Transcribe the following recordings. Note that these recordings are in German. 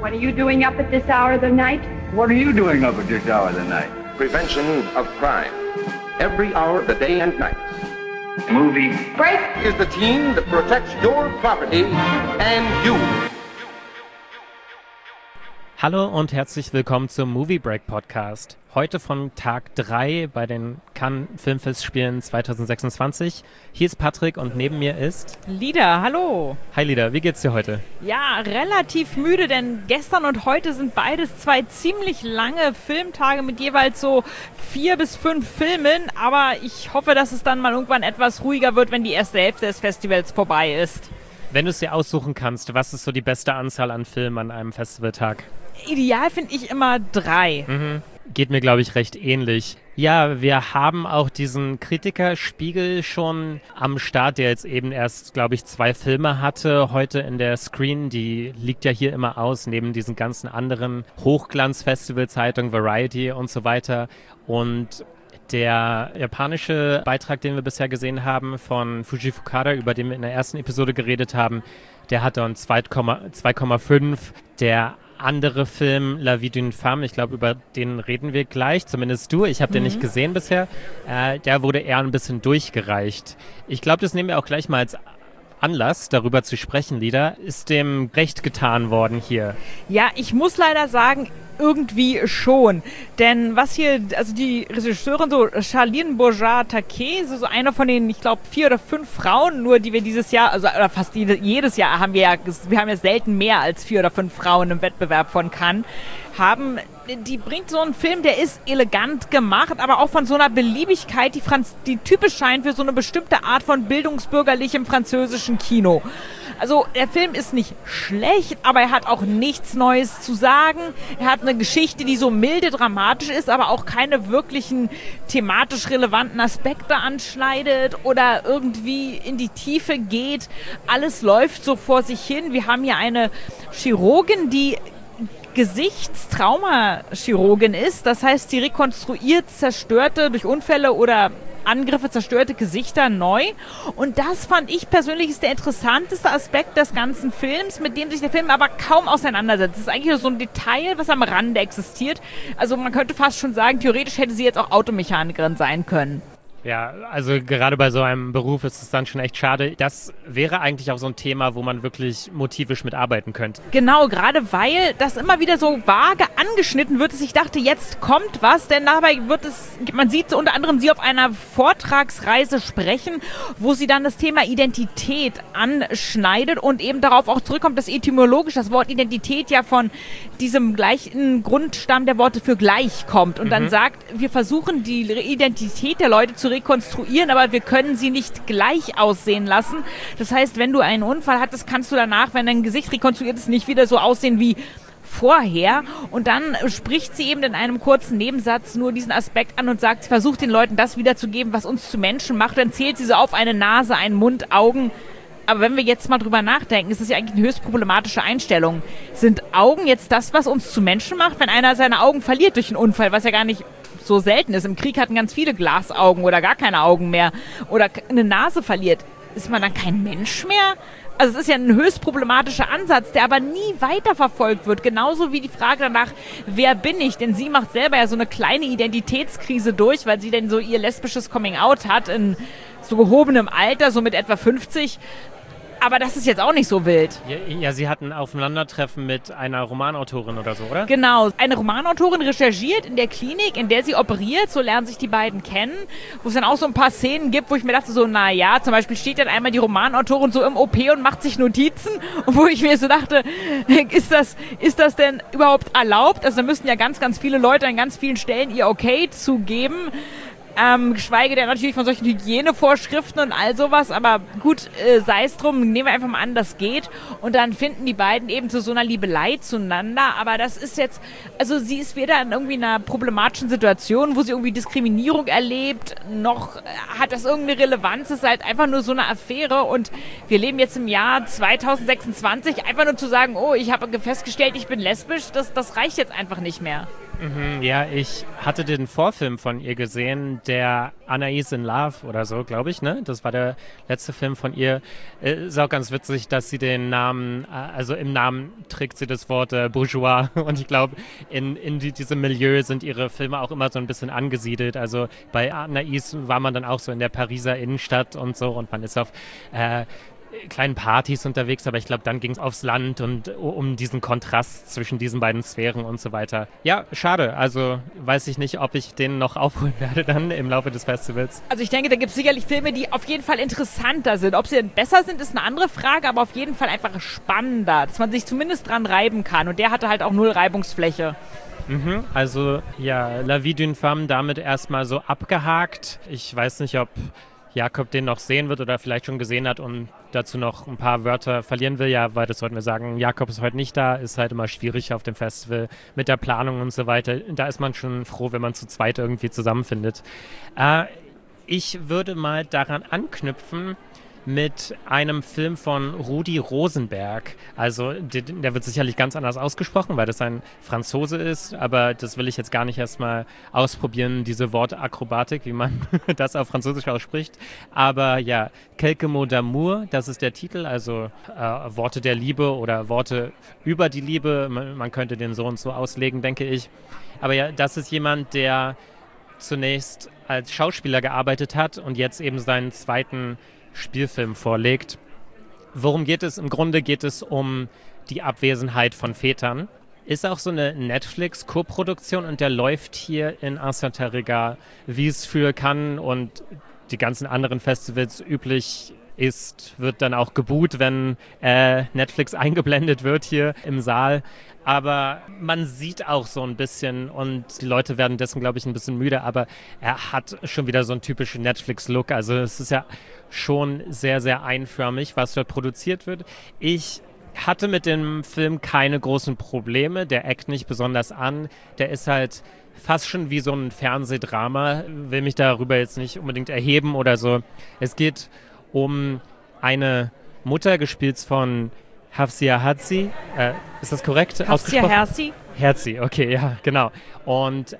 What are you doing up at this hour of the night? What are you doing up at this hour of the night? Prevention of crime. Every hour of the day and night. Movie Break! Is the team that protects your property and you. Hallo und herzlich willkommen zum Movie Break Podcast. Heute von Tag 3 bei den Cannes Filmfestspielen 2026. Hier ist Patrick und neben mir ist Lida, hallo. Hi Lida, wie geht's dir heute? Ja, relativ müde, denn gestern und heute sind beides zwei ziemlich lange Filmtage mit jeweils so 4 bis 5 Filmen. Aber ich hoffe, dass es dann mal irgendwann etwas ruhiger wird, wenn die erste Hälfte des Festivals vorbei ist. Wenn du es dir aussuchen kannst, was ist so die beste Anzahl an Filmen an einem Festivaltag? Ideal finde ich immer 3. Geht mir, glaube ich, recht ähnlich. Ja, wir haben auch diesen Kritikerspiegel schon am Start, der jetzt eben erst, glaube ich, 2 Filme hatte heute in der Screen. Die liegt ja hier immer aus, neben diesen ganzen anderen Hochglanz-Festival-Zeitungen, Variety und so weiter. Und der japanische Beitrag, den wir bisher gesehen haben von Fuji Fukada, über den wir in der ersten Episode geredet haben, der hat dann 2,5. Der andere Film, La Vie d'une Femme, ich glaube, über den reden wir gleich, zumindest du. Ich habe den nicht gesehen bisher. Der wurde eher ein bisschen durchgereicht. Ich glaube, das nehmen wir auch gleich mal als Anlass, darüber zu sprechen, Lida. Ist dem recht getan worden hier? Ja, ich muss leider sagen, irgendwie schon. Denn was hier, also die Regisseurin, so Charline Bourgeat-Takei, so eine von den, ich glaube, 4 oder 5 Frauen, nur die wir dieses Jahr, also oder fast jedes Jahr haben wir haben ja selten mehr als 4 oder 5 Frauen im Wettbewerb von Cannes, haben, die bringt so einen Film, der ist elegant gemacht, aber auch von so einer Beliebigkeit, die typisch scheint für so eine bestimmte Art von bildungsbürgerlichem französischen Kino. Also der Film ist nicht schlecht, aber er hat auch nichts Neues zu sagen. Er hat eine Geschichte, die so milde dramatisch ist, aber auch keine wirklichen thematisch relevanten Aspekte anschneidet oder irgendwie in die Tiefe geht. Alles läuft so vor sich hin. Wir haben hier eine Chirurgin, die Gesichtstraumachirurgin ist. Das heißt, sie rekonstruiert zerstörte, durch Unfälle oder Angriffe zerstörte Gesichter neu. Und das fand ich persönlich ist der interessanteste Aspekt des ganzen Films, mit dem sich der Film aber kaum auseinandersetzt. Das ist eigentlich nur so ein Detail, was am Rande existiert. Also man könnte fast schon sagen, theoretisch hätte sie jetzt auch Automechanikerin sein können. Ja, also gerade bei so einem Beruf ist es dann schon echt schade. Das wäre eigentlich auch so ein Thema, wo man wirklich motivisch mitarbeiten könnte. Genau, gerade weil das immer wieder so vage angeschnitten wird, dass ich dachte, jetzt kommt was, denn dabei man sieht so unter anderem sie auf einer Vortragsreise sprechen, wo sie dann das Thema Identität anschneidet und eben darauf auch zurückkommt, dass etymologisch das Wort Identität ja von diesem gleichen Grundstamm der Worte für gleich kommt und dann sagt, wir versuchen die Identität der Leute zu rekonstruieren, aber wir können sie nicht gleich aussehen lassen. Das heißt, wenn du einen Unfall hattest, kannst du danach, wenn dein Gesicht rekonstruiert ist, nicht wieder so aussehen wie vorher. Und dann spricht sie eben in einem kurzen Nebensatz nur diesen Aspekt an und sagt, sie versucht den Leuten das wiederzugeben, was uns zu Menschen macht. Dann zählt sie so auf eine Nase, einen Mund, Augen. Aber wenn wir jetzt mal drüber nachdenken, ist das ja eigentlich eine höchst problematische Einstellung. Sind Augen jetzt das, was uns zu Menschen macht, wenn einer seine Augen verliert durch einen Unfall, was ja gar nicht so selten ist. Im Krieg hatten ganz viele Glasaugen oder gar keine Augen mehr oder eine Nase verliert. Ist man dann kein Mensch mehr? Also es ist ja ein höchst problematischer Ansatz, der aber nie weiterverfolgt wird. Genauso wie die Frage danach, wer bin ich? Denn sie macht selber ja so eine kleine Identitätskrise durch, weil sie denn so ihr lesbisches Coming-out hat in so gehobenem Alter, so mit etwa 50. Aber das ist jetzt auch nicht so wild. Ja, sie hatten ein Aufeinandertreffen mit einer Romanautorin oder so, oder? Genau. Eine Romanautorin recherchiert in der Klinik, in der sie operiert. So lernen sich die beiden kennen. Wo es dann auch so ein paar Szenen gibt, wo ich mir dachte so, naja, zum Beispiel steht dann einmal die Romanautorin so im OP und macht sich Notizen. Und wo ich mir so dachte, ist das denn überhaupt erlaubt? Also da müssten ja ganz, ganz viele Leute an ganz vielen Stellen ihr Okay zugeben. Geschweige denn natürlich von solchen Hygienevorschriften und all sowas, aber gut, sei es drum, nehmen wir einfach mal an, das geht und dann finden die beiden eben zu so einer Liebelei zueinander, aber das ist jetzt, also sie ist weder in irgendwie einer problematischen Situation, wo sie irgendwie Diskriminierung erlebt, noch hat das irgendeine Relevanz, es ist halt einfach nur so eine Affäre und wir leben jetzt im Jahr 2026, einfach nur zu sagen, oh, ich habe festgestellt, ich bin lesbisch, das reicht jetzt einfach nicht mehr. Ja, ich hatte den Vorfilm von ihr gesehen, der Anais in Love oder so, glaube ich, ne? Das war der letzte Film von ihr. Ist auch ganz witzig, dass sie den Namen, also im Namen trägt sie das Wort Bourgeois und ich glaube, in diesem Milieu sind ihre Filme auch immer so ein bisschen angesiedelt. Also bei Anais war man dann auch so in der Pariser Innenstadt und so und man ist auf kleinen Partys unterwegs, aber ich glaube, dann ging es aufs Land und um diesen Kontrast zwischen diesen beiden Sphären und so weiter. Ja, schade. Also weiß ich nicht, ob ich den noch aufholen werde dann im Laufe des Festivals. Also ich denke, da gibt es sicherlich Filme, die auf jeden Fall interessanter sind. Ob sie denn besser sind, ist eine andere Frage, aber auf jeden Fall einfach spannender, dass man sich zumindest dran reiben kann. Und der hatte halt auch 0 Reibungsfläche. Also ja, La Vie d'une Femme damit erstmal so abgehakt. Ich weiß nicht, ob Jakob den noch sehen wird oder vielleicht schon gesehen hat und dazu noch ein paar Wörter verlieren will. Ja, weil das sollten wir sagen, Jakob ist heute nicht da, ist halt immer schwierig auf dem Festival mit der Planung und so weiter. Da ist man schon froh, wenn man zu zweit irgendwie zusammenfindet. Ich würde mal daran anknüpfen mit einem Film von Rudi Rosenberg. Also der wird sicherlich ganz anders ausgesprochen, weil das ein Franzose ist, aber das will ich jetzt gar nicht erstmal ausprobieren, diese Wortakrobatik, wie man das auf Französisch ausspricht. Aber ja, Quelques mots d'amour, das ist der Titel, also Worte der Liebe oder Worte über die Liebe. Man könnte den so und so auslegen, denke ich. Aber ja, das ist jemand, der zunächst als Schauspieler gearbeitet hat und jetzt eben seinen zweiten Spielfilm vorlegt. Worum geht es? Im Grunde geht es um die Abwesenheit von Vätern. Ist auch so eine Netflix-Koproduktion und der läuft hier in Saint-Regard, wie es für Cannes und die ganzen anderen Festivals üblich ist, wird dann auch geboot, wenn Netflix eingeblendet wird hier im Saal. Aber man sieht auch so ein bisschen und die Leute werden dessen, glaube ich, ein bisschen müde, aber er hat schon wieder so einen typischen Netflix-Look. Also es ist ja schon sehr, sehr einförmig, was dort produziert wird. Ich hatte mit dem Film keine großen Probleme. Der eckt nicht besonders an. Der ist halt fast schon wie so ein Fernsehdrama. Will mich darüber jetzt nicht unbedingt erheben oder so. Es geht um eine Mutter, gespielt von Hafsia Herzi. Ist das korrekt ausgesprochen? Hafsia Herzi, okay, ja, genau. Und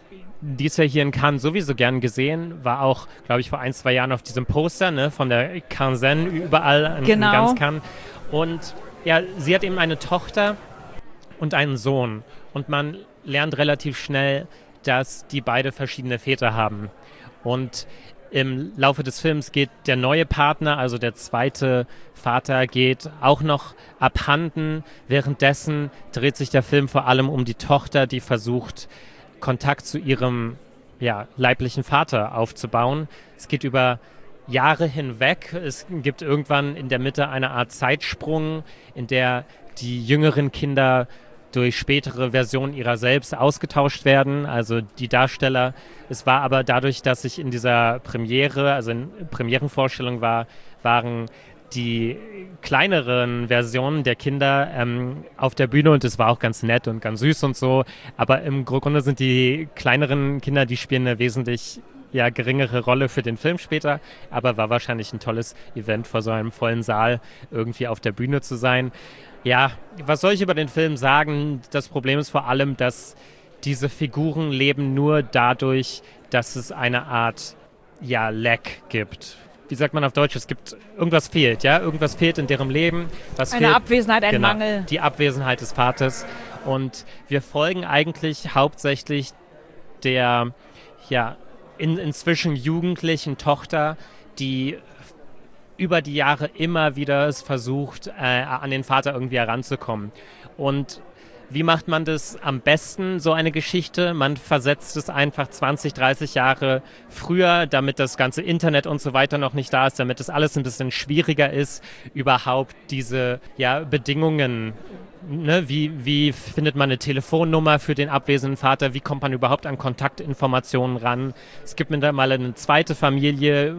die ist ja hier in Cannes sowieso gern gesehen, war auch, glaube ich, vor 1-2 Jahren auf diesem Poster, ne, von der Cannes überall in ganz Cannes. Und ja, sie hat eben eine Tochter und einen Sohn. Und man lernt relativ schnell, dass die beide verschiedene Väter haben. Und im Laufe des Films geht der neue Partner, also der zweite Vater, geht auch noch abhanden. Währenddessen dreht sich der Film vor allem um die Tochter, die versucht, Kontakt zu ihrem leiblichen Vater aufzubauen. Es geht über Jahre hinweg. Es gibt irgendwann in der Mitte eine Art Zeitsprung, in der die jüngeren Kinder durch spätere Versionen ihrer selbst ausgetauscht werden, also die Darsteller. Es war aber dadurch, dass ich in dieser Premiere, also in Premierenvorstellung waren die kleineren Versionen der Kinder auf der Bühne und es war auch ganz nett und ganz süß und so, aber im Grunde sind die kleineren Kinder, die spielen eine wesentlich geringere Rolle für den Film später, aber war wahrscheinlich ein tolles Event, vor so einem vollen Saal irgendwie auf der Bühne zu sein. Ja, was soll ich über den Film sagen? Das Problem ist vor allem, dass diese Figuren leben nur dadurch, dass es eine Art, Lack gibt. Wie sagt man auf Deutsch? Irgendwas fehlt, ja? Irgendwas fehlt in deren Leben. Eine Abwesenheit, ein Mangel. Die Abwesenheit des Vaters. Und wir folgen eigentlich hauptsächlich der, inzwischen jugendlichen Tochter, die über die Jahre immer wieder es versucht, an den Vater irgendwie heranzukommen. Und wie macht man das am besten, so eine Geschichte? Man versetzt es einfach 20, 30 Jahre früher, damit das ganze Internet und so weiter noch nicht da ist, damit das alles ein bisschen schwieriger ist, überhaupt diese Bedingungen. Ne, wie findet man eine Telefonnummer für den abwesenden Vater? Wie kommt man überhaupt an Kontaktinformationen ran? Es gibt mittlerweile eine zweite Familie,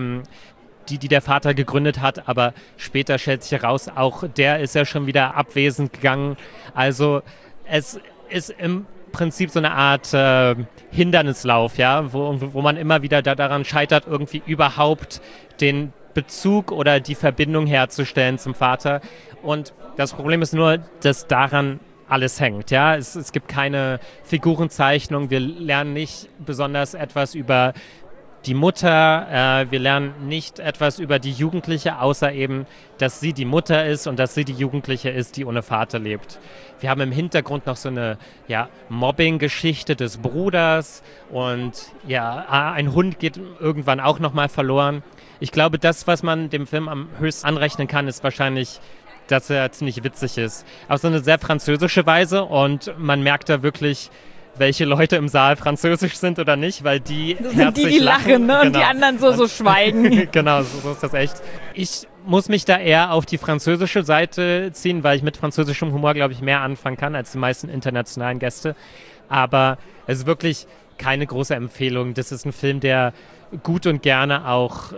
die der Vater gegründet hat, aber später stellt sich heraus, auch der ist ja schon wieder abwesend gegangen. Also es ist im Prinzip so eine Art Hindernislauf, wo man immer wieder daran scheitert, irgendwie überhaupt den Bezug oder die Verbindung herzustellen zum Vater. Und das Problem ist nur, dass daran alles hängt. Ja? Es gibt keine Figurenzeichnung, wir lernen nicht besonders etwas über die Mutter, wir lernen nicht etwas über die Jugendliche, außer eben, dass sie die Mutter ist und dass sie die Jugendliche ist, die ohne Vater lebt. Wir haben im Hintergrund noch so eine Mobbing-Geschichte des Bruders und ein Hund geht irgendwann auch nochmal verloren. Ich glaube, das, was man dem Film am höchsten anrechnen kann, ist wahrscheinlich, dass er ziemlich witzig ist. Auf so eine sehr französische Weise und man merkt da wirklich, welche Leute im Saal französisch sind oder nicht, weil die herzlich lachen, ne? Genau. Und die anderen so schweigen. Genau, so ist das echt. Ich muss mich da eher auf die französische Seite ziehen, weil ich mit französischem Humor, glaube ich, mehr anfangen kann als die meisten internationalen Gäste. Aber es ist wirklich keine große Empfehlung. Das ist ein Film, der gut und gerne auch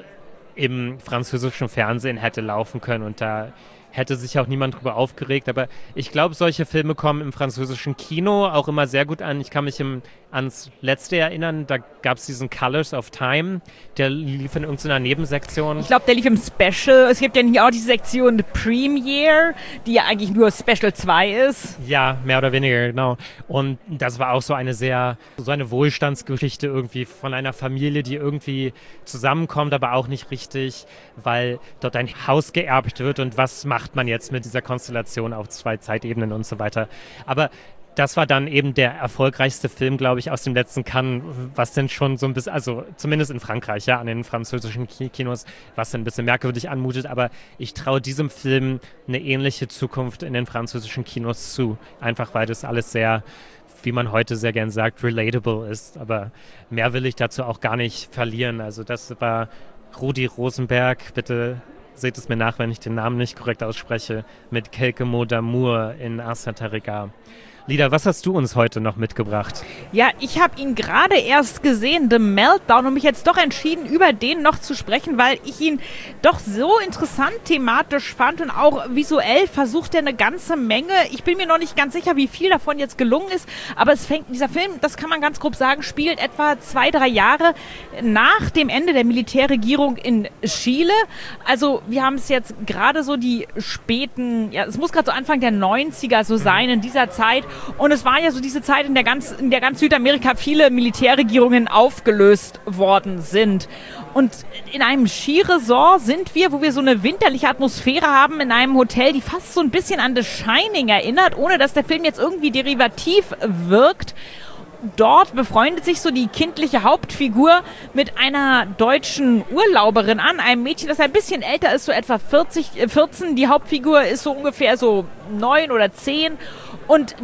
im französischen Fernsehen hätte laufen können und da hätte sich auch niemand drüber aufgeregt, aber ich glaube, solche Filme kommen im französischen Kino auch immer sehr gut an. Ich kann mich ans letzte erinnern, da gab es diesen Colors of Time, der lief in irgendeiner Nebensektion. Ich glaube, der lief im Special. Es gibt ja hier auch diese Sektion The Premiere, die ja eigentlich nur Special 2 ist. Ja, mehr oder weniger, genau. Und das war auch so eine Wohlstandsgeschichte irgendwie von einer Familie, die irgendwie zusammenkommt, aber auch nicht richtig, weil dort ein Haus geerbt wird und was macht man jetzt mit dieser Konstellation auf 2 Zeitebenen und so weiter. Aber das war dann eben der erfolgreichste Film, glaube ich, aus dem letzten Cannes, was denn schon so ein bisschen, also zumindest in Frankreich, ja, an den französischen Kinos, was dann ein bisschen merkwürdig anmutet, aber ich traue diesem Film eine ähnliche Zukunft in den französischen Kinos zu, einfach weil das alles sehr, wie man heute sehr gern sagt, relatable ist, aber mehr will ich dazu auch gar nicht verlieren. Also das war Rudi Rosenberg, bitte seht es mir nach, wenn ich den Namen nicht korrekt ausspreche, mit Quelques mots d'amour in Un certain regard. Lida, was hast du uns heute noch mitgebracht? Ja, ich habe ihn gerade erst gesehen, The Meltdown, und mich jetzt doch entschieden, über den noch zu sprechen, weil ich ihn doch so interessant thematisch fand und auch visuell versucht er eine ganze Menge. Ich bin mir noch nicht ganz sicher, wie viel davon jetzt gelungen ist, aber dieser Film, das kann man ganz grob sagen, spielt etwa 2-3 Jahre nach dem Ende der Militärregierung in Chile. Also wir haben es jetzt gerade so die späten, es muss gerade so Anfang der 90er so sein, in dieser Zeit. Und es war ja so diese Zeit, in der ganz Südamerika viele Militärregierungen aufgelöst worden sind. Und in einem Skiresort sind wir, wo wir so eine winterliche Atmosphäre haben, in einem Hotel, die fast so ein bisschen an The Shining erinnert, ohne dass der Film jetzt irgendwie derivativ wirkt. Dort befreundet sich so die kindliche Hauptfigur mit einer deutschen Urlauberin an, einem Mädchen, das ein bisschen älter ist, so etwa 14. Die Hauptfigur ist so ungefähr so 9 oder 10. Und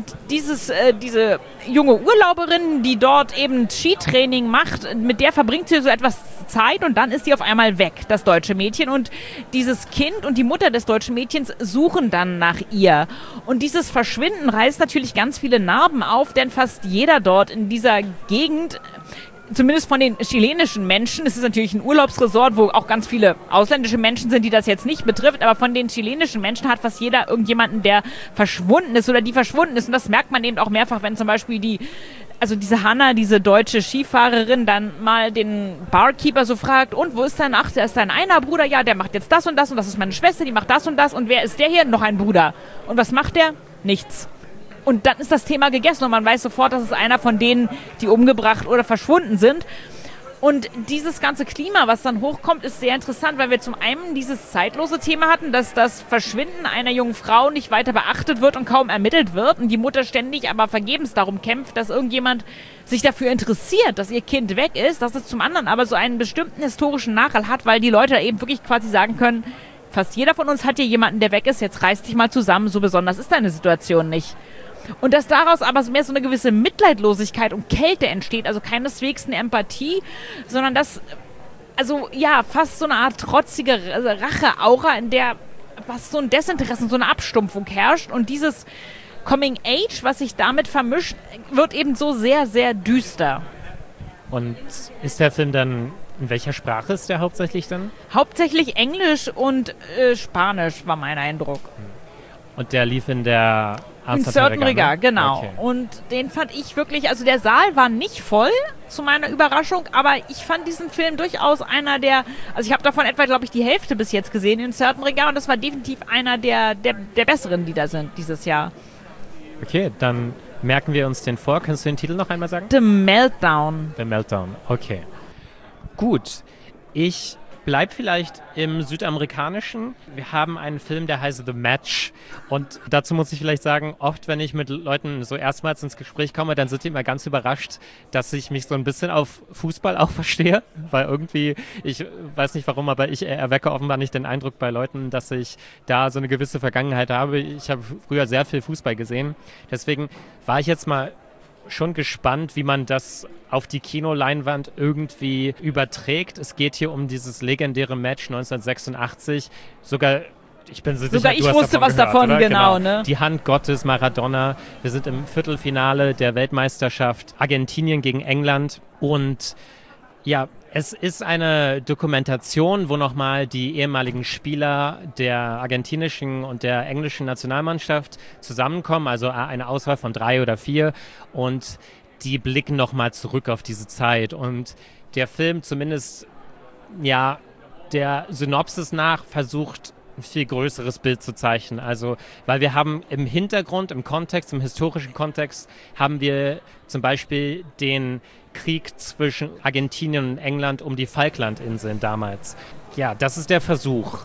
diese junge Urlauberin, die dort eben Skitraining macht, mit der verbringt sie so etwas Zeit und dann ist sie auf einmal weg, das deutsche Mädchen. Und dieses Kind und die Mutter des deutschen Mädchens suchen dann nach ihr. Und dieses Verschwinden reißt natürlich ganz viele Narben auf, denn fast jeder dort in dieser Gegend, zumindest von den chilenischen Menschen, es ist natürlich ein Urlaubsresort, wo auch ganz viele ausländische Menschen sind, die das jetzt nicht betrifft, aber von den chilenischen Menschen hat fast jeder irgendjemanden, der verschwunden ist oder die verschwunden ist. Und das merkt man eben auch mehrfach, wenn zum Beispiel diese Hanna, diese deutsche Skifahrerin, dann mal den Barkeeper so fragt, und wo ist dein der ist dein einer Bruder? Ja, der macht jetzt das und das ist meine Schwester, die macht das und das. Und wer ist der hier? Noch ein Bruder. Und was macht der? Nichts. Und dann ist das Thema gegessen und man weiß sofort, dass es einer von denen, die umgebracht oder verschwunden sind. Und dieses ganze Klima, was dann hochkommt, ist sehr interessant, weil wir zum einen dieses zeitlose Thema hatten, dass das Verschwinden einer jungen Frau nicht weiter beachtet wird und kaum ermittelt wird und die Mutter ständig aber vergebens darum kämpft, dass irgendjemand sich dafür interessiert, dass ihr Kind weg ist, dass es zum anderen aber so einen bestimmten historischen Nachhall hat, weil die Leute eben wirklich quasi sagen können, fast jeder von uns hat hier jemanden, der weg ist, jetzt reiß dich mal zusammen, so besonders ist deine Situation nicht. Und dass daraus aber mehr so eine gewisse Mitleidlosigkeit und Kälte entsteht, also keineswegs eine Empathie, sondern fast so eine Art trotzige Rache-Aura, in der fast so ein Desinteresse, so eine Abstumpfung herrscht. Und dieses Coming Age, was sich damit vermischt, wird eben so sehr, sehr düster. Und ist der Film dann, in welcher Sprache ist der hauptsächlich dann? Hauptsächlich Englisch und Spanisch war mein Eindruck. Und der lief in der In certain regard, genau. Okay. Und den fand ich wirklich, also der Saal war nicht voll, zu meiner Überraschung, aber ich fand diesen Film durchaus einer der, also ich habe davon etwa, glaube ich, die Hälfte bis jetzt gesehen in certain regard und das war definitiv einer der besseren, die da sind dieses Jahr. Okay, dann merken wir uns den vor. Kannst du den Titel noch einmal sagen? The Meltdown. The Meltdown, okay. Gut, ich bleib vielleicht im Südamerikanischen. Wir haben einen Film, der heißt The Match. Und dazu muss ich vielleicht sagen, oft, wenn ich mit Leuten so erstmals ins Gespräch komme, dann sind die immer ganz überrascht, dass ich mich so ein bisschen auf Fußball auch verstehe. Weil irgendwie, ich weiß nicht warum, aber ich erwecke offenbar nicht den Eindruck bei Leuten, dass ich da so eine gewisse Vergangenheit habe. Ich habe früher sehr viel Fußball gesehen. Deswegen war ich jetzt mal schon gespannt, wie man das auf die Kinoleinwand irgendwie überträgt. Es geht hier um dieses legendäre Match 1986. Ich bin so sicher, Sogar ich du hast wusste was gehört, davon, oder? genau, ne? Die Hand Gottes, Maradona. Wir sind im Viertelfinale der Weltmeisterschaft Argentinien gegen England. Und ja, es ist eine Dokumentation, wo nochmal die ehemaligen Spieler der argentinischen und der englischen Nationalmannschaft zusammenkommen, also eine Auswahl von 3 oder 4, und die blicken nochmal zurück auf diese Zeit. Und der Film zumindest, ja, der Synopsis nach versucht, ein viel größeres Bild zu zeichnen. Also, weil wir haben im Hintergrund, im Kontext, im historischen Kontext, haben wir zum Beispiel den Krieg zwischen Argentinien und England um die Falklandinseln damals. Ja, das ist der Versuch.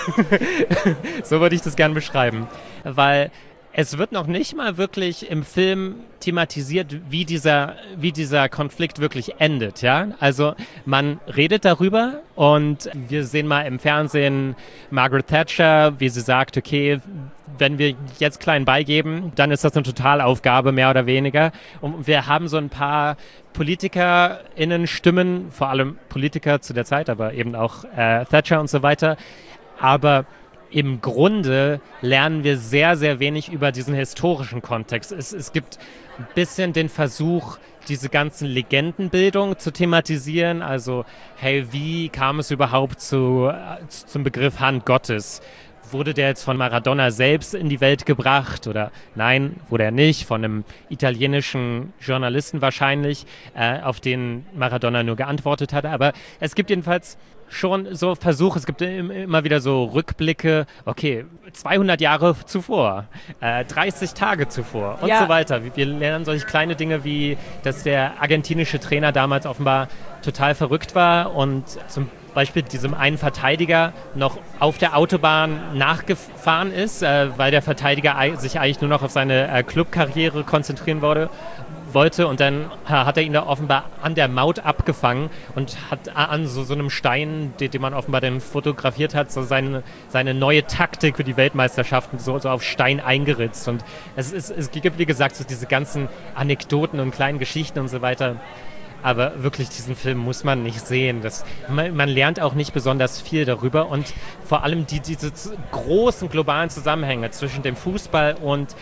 So würde ich das gern beschreiben. Weil es wird noch nicht mal wirklich im Film thematisiert, wie dieser Konflikt wirklich endet, ja? Also man redet darüber und wir sehen mal im Fernsehen Margaret Thatcher, wie sie sagt, okay, wenn wir jetzt klein beigeben, dann ist das eine Totalaufgabe, mehr oder weniger. Und wir haben so ein paar PolitikerInnen-Stimmen, vor allem Politiker zu der Zeit, aber eben auch Thatcher und so weiter. Aber im Grunde lernen wir sehr, sehr wenig über diesen historischen Kontext. Es gibt ein bisschen den Versuch, diese ganzen Legendenbildung zu thematisieren. Also, hey, wie kam es überhaupt zum Begriff Hand Gottes? Wurde der jetzt von Maradona selbst in die Welt gebracht oder nein, wurde er nicht, von einem italienischen Journalisten wahrscheinlich, auf den Maradona nur geantwortet hat. Aber es gibt jedenfalls schon so Versuche, es gibt immer wieder so Rückblicke, okay, 200 Jahre zuvor, 30 Tage zuvor und so weiter. Wir lernen solche kleine Dinge wie, dass der argentinische Trainer damals offenbar total verrückt war und zum Beispiel diesem einen Verteidiger noch auf der Autobahn nachgefahren ist, weil der Verteidiger sich eigentlich nur noch auf seine Clubkarriere konzentrieren wollte und dann hat er ihn da offenbar an der Maut abgefangen und hat an so einem Stein, den man offenbar dann fotografiert hat, so seine neue Taktik für die Weltmeisterschaften so auf Stein eingeritzt. Und es gibt, wie gesagt, so diese ganzen Anekdoten und kleinen Geschichten und so weiter. Aber wirklich, diesen Film muss man nicht sehen. Man lernt auch nicht besonders viel darüber. Und vor allem diese großen globalen Zusammenhänge zwischen dem Fußball und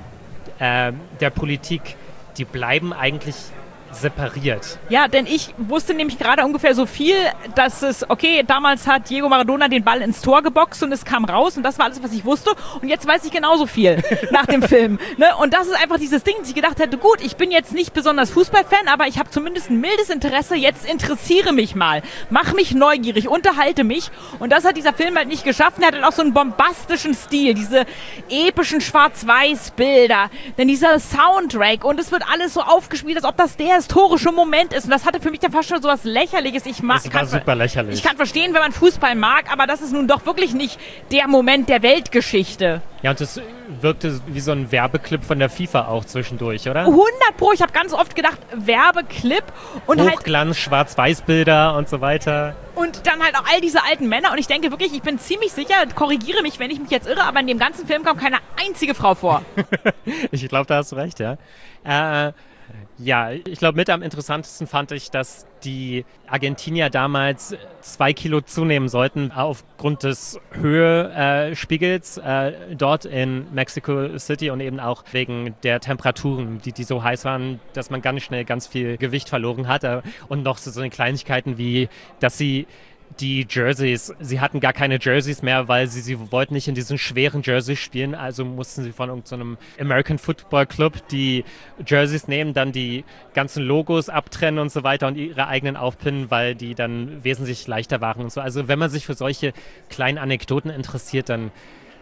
der Politik, die bleiben eigentlich separiert. Ja, denn ich wusste nämlich gerade ungefähr so viel, dass es, okay, damals hat Diego Maradona den Ball ins Tor geboxt und es kam raus und das war alles, was ich wusste und jetzt weiß ich genauso viel nach dem Film. Ne? Und das ist einfach dieses Ding, dass ich gedacht hätte, gut, ich bin jetzt nicht besonders Fußballfan, aber ich habe zumindest ein mildes Interesse, jetzt interessiere mich mal, mach mich neugierig, unterhalte mich und das hat dieser Film halt nicht geschafft. Er hat halt auch so einen bombastischen Stil, diese epischen Schwarz-Weiß-Bilder, dann dieser Soundtrack und es wird alles so aufgespielt, als ob das der historische Moment ist. Und das hatte für mich dann fast schon so was Lächerliches. Das war super lächerlich. Ich kann verstehen, wenn man Fußball mag, aber das ist nun doch wirklich nicht der Moment der Weltgeschichte. Ja, und das wirkte wie so ein Werbeclip von der FIFA auch zwischendurch, oder? 100%. Ich habe ganz oft gedacht, Werbeclip und Hochglanz, Schwarz-Weiß-Bilder und so weiter. Und dann halt auch all diese alten Männer. Und ich denke wirklich, ich bin ziemlich sicher, korrigiere mich, wenn ich mich jetzt irre, aber in dem ganzen Film kommt keine einzige Frau vor. Ich glaube, da hast du recht, ja. Ja, ich glaube, mit am interessantesten fand ich, dass die Argentinier damals 2 Kilo zunehmen sollten aufgrund des Höhespiegels dort in Mexico City und eben auch wegen der Temperaturen, die so heiß waren, dass man ganz schnell ganz viel Gewicht verloren hat. Und noch so eine Kleinigkeiten wie, dass sie die Jerseys, sie hatten gar keine Jerseys mehr, weil sie wollten nicht in diesen schweren Jerseys spielen, also mussten sie von irgendeinem American Football Club die Jerseys nehmen, dann die ganzen Logos abtrennen und so weiter und ihre eigenen aufpinnen, weil die dann wesentlich leichter waren und so. Also wenn man sich für solche kleinen Anekdoten interessiert, dann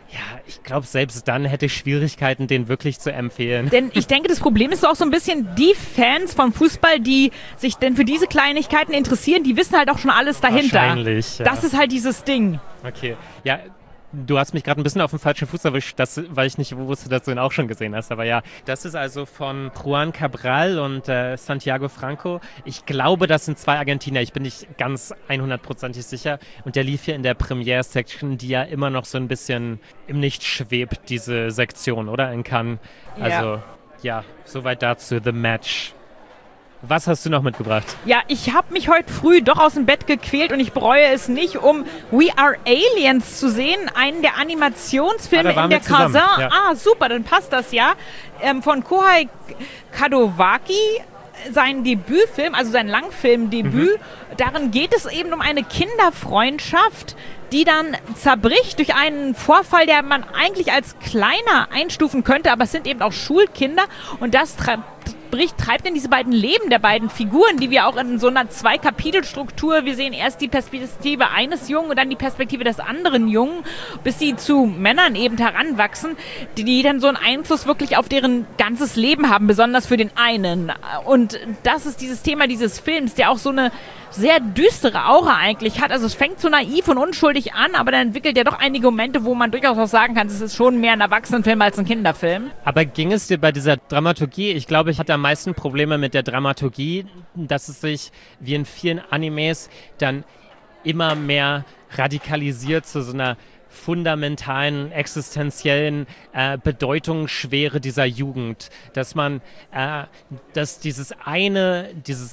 Ja, ich glaube, selbst dann hätte ich Schwierigkeiten, den wirklich zu empfehlen. Denn ich denke, das Problem ist auch so ein bisschen, die Fans von Fußball, die sich denn für diese Kleinigkeiten interessieren, die wissen halt auch schon alles dahinter. Wahrscheinlich, ja. Das ist halt dieses Ding. Okay, ja, du hast mich gerade ein bisschen auf den falschen Fuß erwischt, weil ich nicht wusste, dass du ihn auch schon gesehen hast. Aber ja, das ist also von Juan Cabral und Santiago Franco. Ich glaube, das sind 2 Argentinier. Ich bin nicht ganz 100%ig sicher. Und der lief hier in der Premiere-Section, die ja immer noch so ein bisschen im Nichts schwebt, diese Sektion, oder? In Cannes. Also, ja, soweit dazu. The Match. Was hast du noch mitgebracht? Ja, ich habe mich heute früh doch aus dem Bett gequält und ich bereue es nicht, um We Are Aliens zu sehen, einen der Animationsfilme in der Kazan. Ja. Ah, super, dann passt das ja. Von Kohei Kadowaki, sein Debütfilm, also sein Langfilmdebüt. Darin geht es eben um eine Kinderfreundschaft, die dann zerbricht durch einen Vorfall, der man eigentlich als kleiner einstufen könnte, aber es sind eben auch Schulkinder und das treibt in diese beiden Leben der beiden Figuren, die wir auch in so einer 2-Kapitel-Struktur, wir sehen erst die Perspektive eines Jungen und dann die Perspektive des anderen Jungen, bis sie zu Männern eben heranwachsen, die dann so einen Einfluss wirklich auf deren ganzes Leben haben, besonders für den einen. Und das ist dieses Thema dieses Films, der auch so eine sehr düstere Aura eigentlich hat. Also es fängt so naiv und unschuldig an, aber dann entwickelt er doch einige Momente, wo man durchaus auch sagen kann, es ist schon mehr ein Erwachsenenfilm als ein Kinderfilm. Aber ging es dir bei dieser Dramaturgie, ich glaube, ich hatte am meisten Probleme mit der Dramaturgie, dass es sich wie in vielen Animes dann immer mehr radikalisiert zu so einer fundamentalen, existenziellen Bedeutungsschwere dieser Jugend, dass man, dass dieser eine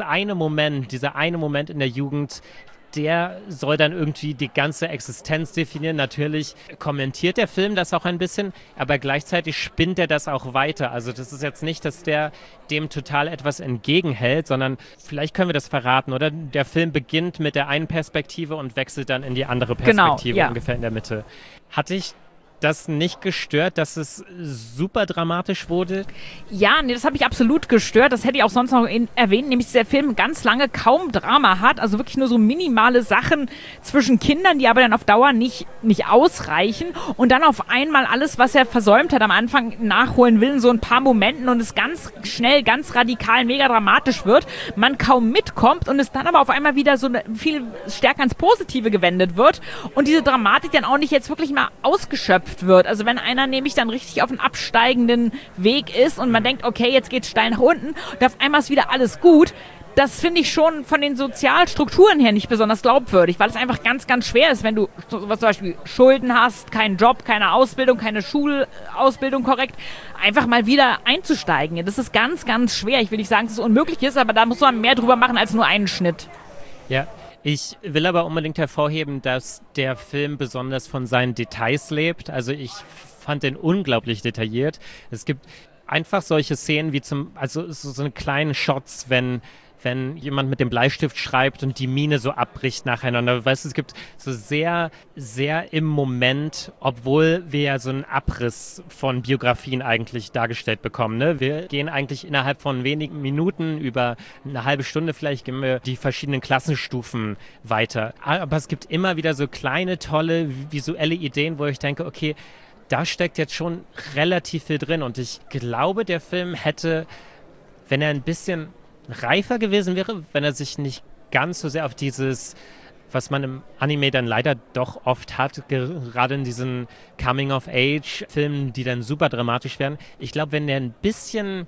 Moment in der Jugend, der soll dann irgendwie die ganze Existenz definieren. Natürlich kommentiert der Film das auch ein bisschen, aber gleichzeitig spinnt er das auch weiter. Also das ist jetzt nicht, dass der dem total etwas entgegenhält, sondern vielleicht können wir das verraten, oder? Der Film beginnt mit der einen Perspektive und wechselt dann in die andere Perspektive, genau, ja. Ungefähr in der Mitte. Hatte ich das nicht gestört, dass es super dramatisch wurde? Ja, nee, das hat mich absolut gestört. Das hätte ich auch sonst noch erwähnt, nämlich dass der Film ganz lange kaum Drama hat, also wirklich nur so minimale Sachen zwischen Kindern, die aber dann auf Dauer nicht ausreichen und dann auf einmal alles, was er versäumt hat am Anfang nachholen will in so ein paar Momenten und es ganz schnell, ganz radikal, mega dramatisch wird, man kaum mitkommt und es dann aber auf einmal wieder so viel stärker ins Positive gewendet wird und diese Dramatik dann auch nicht jetzt wirklich mal ausgeschöpft wird. Also wenn einer nämlich dann richtig auf einem absteigenden Weg ist und man denkt, okay, jetzt geht's steil nach unten und auf einmal ist wieder alles gut, das finde ich schon von den Sozialstrukturen her nicht besonders glaubwürdig, weil es einfach ganz, ganz schwer ist, wenn du zum Beispiel Schulden hast, keinen Job, keine Ausbildung, keine Schulausbildung korrekt, einfach mal wieder einzusteigen. Das ist ganz, ganz schwer. Ich will nicht sagen, dass es unmöglich ist, aber da muss man mehr drüber machen als nur einen Schnitt. Ja. Ich will aber unbedingt hervorheben, dass der Film besonders von seinen Details lebt. Also ich fand den unglaublich detailliert. Es gibt einfach solche Szenen wie so eine kleinen Shots, wenn jemand mit dem Bleistift schreibt und die Mine so abbricht nacheinander. Weißt du, es gibt so sehr, sehr im Moment, obwohl wir ja so einen Abriss von Biografien eigentlich dargestellt bekommen. Ne? Wir gehen eigentlich innerhalb von wenigen Minuten, über eine halbe Stunde vielleicht, gehen wir die verschiedenen Klassenstufen weiter. Aber es gibt immer wieder so kleine, tolle visuelle Ideen, wo ich denke, okay, da steckt jetzt schon relativ viel drin. Und ich glaube, der Film hätte, wenn er ein bisschen reifer gewesen wäre, wenn er sich nicht ganz so sehr auf dieses, was man im Anime dann leider doch oft hat, gerade in diesen Coming-of-Age-Filmen, die dann super dramatisch werden. Ich glaube, wenn der ein bisschen,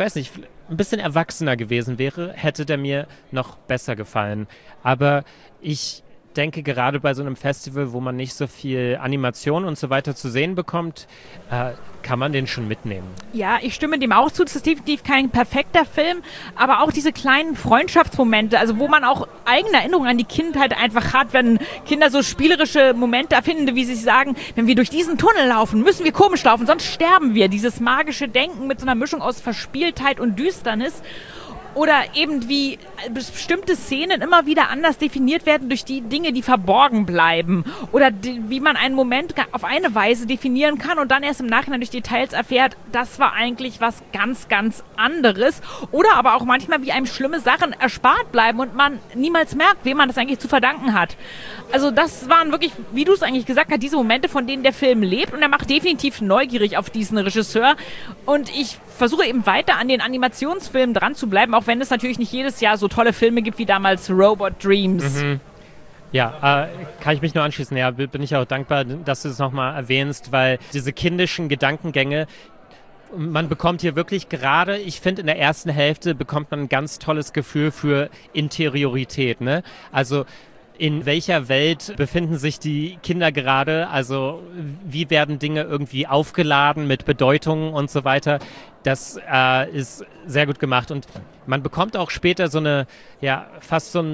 ein bisschen erwachsener gewesen wäre, hätte der mir noch besser gefallen. Aber ich denke, gerade bei so einem Festival, wo man nicht so viel Animation und so weiter zu sehen bekommt, kann man den schon mitnehmen. Ja, ich stimme dem auch zu. Das ist definitiv kein perfekter Film, aber auch diese kleinen Freundschaftsmomente, also wo man auch eigene Erinnerungen an die Kindheit einfach hat, wenn Kinder so spielerische Momente erfinden, wie sie sagen, wenn wir durch diesen Tunnel laufen, müssen wir komisch laufen, sonst sterben wir. Dieses magische Denken mit so einer Mischung aus Verspieltheit und Düsternis. Oder eben wie bestimmte Szenen immer wieder anders definiert werden durch die Dinge, die verborgen bleiben. Oder wie man einen Moment auf eine Weise definieren kann und dann erst im Nachhinein durch Details erfährt, das war eigentlich was ganz, ganz anderes. Oder aber auch manchmal, wie einem schlimme Sachen erspart bleiben und man niemals merkt, wem man das eigentlich zu verdanken hat. Also das waren wirklich, wie du es eigentlich gesagt hast, diese Momente, von denen der Film lebt. Und er macht definitiv neugierig auf diesen Regisseur. Und ich versuche eben weiter an den Animationsfilmen dran zu bleiben, auch wenn es natürlich nicht jedes Jahr so tolle Filme gibt wie damals Robot Dreams. Mhm. Ja, kann ich mich nur anschließen. Ja, bin ich auch dankbar, dass du es nochmal erwähnst, weil diese kindischen Gedankengänge, man bekommt hier wirklich gerade, ich finde in der ersten Hälfte bekommt man ein ganz tolles Gefühl für Interiorität, ne? Also in welcher Welt befinden sich die Kinder gerade? Also wie werden Dinge irgendwie aufgeladen mit Bedeutungen und so weiter? Das ist sehr gut gemacht. Und man bekommt auch später so eine, ja, fast so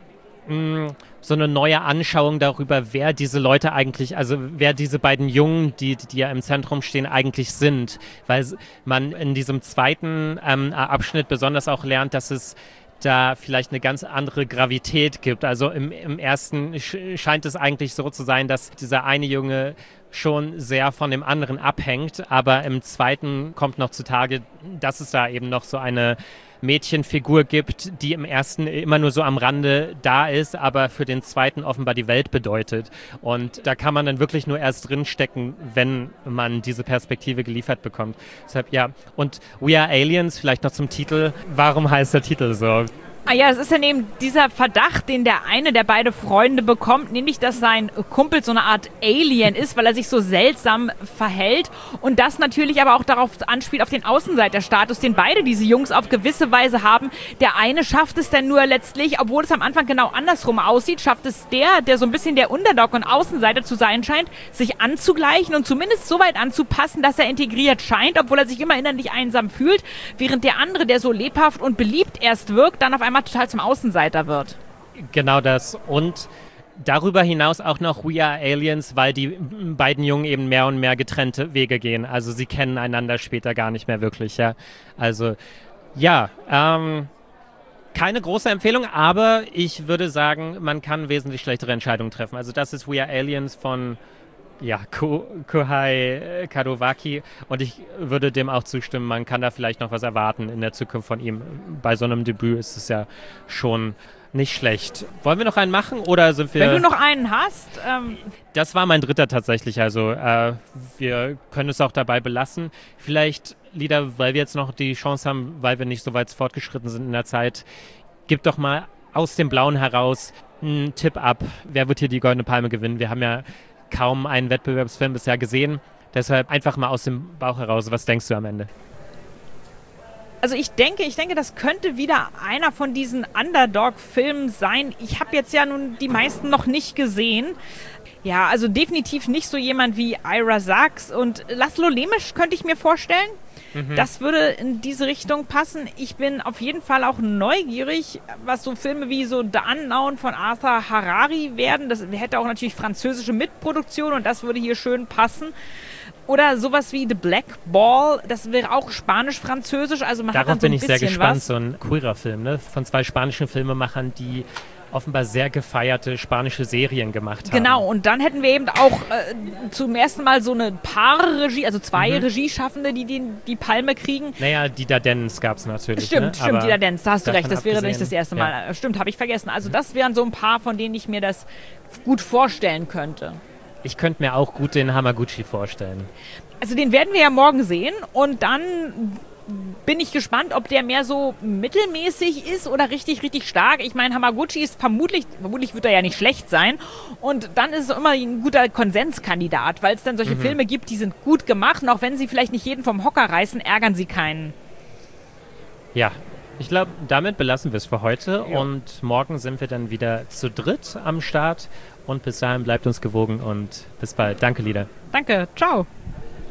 eine neue Anschauung darüber, wer diese Leute eigentlich, also wer diese beiden Jungen, die ja im Zentrum stehen, eigentlich sind. Weil man in diesem zweiten Abschnitt besonders auch lernt, dass es da vielleicht eine ganz andere Gravität gibt. Also im ersten scheint es eigentlich so zu sein, dass dieser eine Junge schon sehr von dem anderen abhängt, aber im zweiten kommt noch zutage, dass es da eben noch so eine Mädchenfigur gibt, die im ersten immer nur so am Rande da ist, aber für den zweiten offenbar die Welt bedeutet. Und da kann man dann wirklich nur erst drinstecken, wenn man diese Perspektive geliefert bekommt. Deshalb, ja. Und We Are Aliens, vielleicht noch zum Titel. Warum heißt der Titel so? Ah ja, es ist ja eben dieser Verdacht, den der eine der beiden Freunde bekommt, nämlich, dass sein Kumpel so eine Art Alien ist, weil er sich so seltsam verhält und das natürlich aber auch darauf anspielt, auf den Außenseiterstatus, den beide diese Jungs auf gewisse Weise haben. Der eine schafft es dann nur letztlich, obwohl es am Anfang genau andersrum aussieht, schafft es der so ein bisschen der Underdog und Außenseiter zu sein scheint, sich anzugleichen und zumindest so weit anzupassen, dass er integriert scheint, obwohl er sich immer innerlich einsam fühlt, während der andere, der so lebhaft und beliebt erst wirkt, dann auf einmal total zum Außenseiter wird. Genau das. Und darüber hinaus auch noch We Are Aliens, weil die beiden Jungen eben mehr und mehr getrennte Wege gehen. Also sie kennen einander später gar nicht mehr wirklich. Ja. Also ja, keine große Empfehlung, aber ich würde sagen, man kann wesentlich schlechtere Entscheidungen treffen. Also das ist We Are Aliens von Kohei Kadowaki und ich würde dem auch zustimmen, man kann da vielleicht noch was erwarten in der Zukunft von ihm. Bei so einem Debüt ist es ja schon nicht schlecht. Wollen wir noch einen machen oder sind wir... Wenn du noch einen hast... Das war mein dritter tatsächlich, also wir können es auch dabei belassen. Vielleicht, Lieder, weil wir jetzt noch die Chance haben, weil wir nicht so weit fortgeschritten sind in der Zeit, gib doch mal aus dem Blauen heraus einen Tipp ab. Wer wird hier die Goldene Palme gewinnen? Wir haben ja kaum einen Wettbewerbsfilm bisher gesehen. Deshalb einfach mal aus dem Bauch heraus. Was denkst du am Ende? Also ich denke, das könnte wieder einer von diesen Underdog-Filmen sein. Ich habe jetzt ja nun die meisten noch nicht gesehen. Ja, also definitiv nicht so jemand wie Ira Sachs und Laszlo Lemisch könnte ich mir vorstellen. Das würde in diese Richtung passen. Ich bin auf jeden Fall auch neugierig, was so Filme wie so The Unknown von Arthur Harari werden. Das hätte auch natürlich französische Mitproduktion und das würde hier schön passen. Oder sowas wie The Black Ball, das wäre auch spanisch-französisch. Also man Darauf hat dann so ein bin ich sehr bisschen gespannt, was. so ein queerer Film, ne? Von zwei spanischen Filmemachern, die offenbar sehr gefeierte spanische Serien gemacht haben. Genau, und dann hätten wir eben auch zum ersten Mal so eine Paarregie, also zwei Regieschaffende, die die Palme kriegen. Naja, Dieter Denz gab es natürlich. Stimmt, ne? Dieter Denz, da hast du recht, das wäre nicht das erste Mal. Ja. Stimmt, habe ich vergessen. Also das wären so ein paar, von denen ich mir das gut vorstellen könnte. Ich könnte mir auch gut den Hamaguchi vorstellen. Also den werden wir ja morgen sehen und dann bin ich gespannt, ob der mehr so mittelmäßig ist oder richtig, richtig stark. Ich meine, Hamaguchi ist vermutlich wird er ja nicht schlecht sein. Und dann ist es immer ein guter Konsenskandidat, weil es dann solche Filme gibt, die sind gut gemacht. Und auch wenn sie vielleicht nicht jeden vom Hocker reißen, ärgern sie keinen. Ja, ich glaube, damit belassen wir es für heute. Ja. Und morgen sind wir dann wieder zu dritt am Start. Und bis dahin bleibt uns gewogen und bis bald. Danke, Lieder. Danke, ciao.